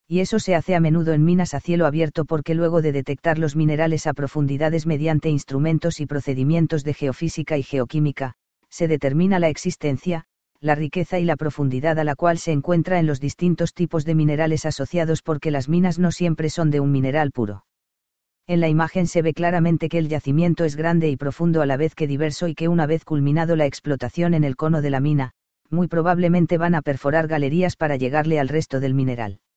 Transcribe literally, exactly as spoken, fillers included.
y eso se hace a menudo en minas a cielo abierto porque luego de detectar los minerales a profundidades mediante instrumentos y procedimientos de geofísica y geoquímica, se determina la existencia, la riqueza y la profundidad a la cual se encuentra en los distintos tipos de minerales asociados porque las minas no siempre son de un mineral puro. En la imagen se ve claramente que el yacimiento es grande y profundo a la vez que diverso y que una vez culminado la explotación en el cono de la mina, muy probablemente van a perforar galerías para llegarle al resto del mineral.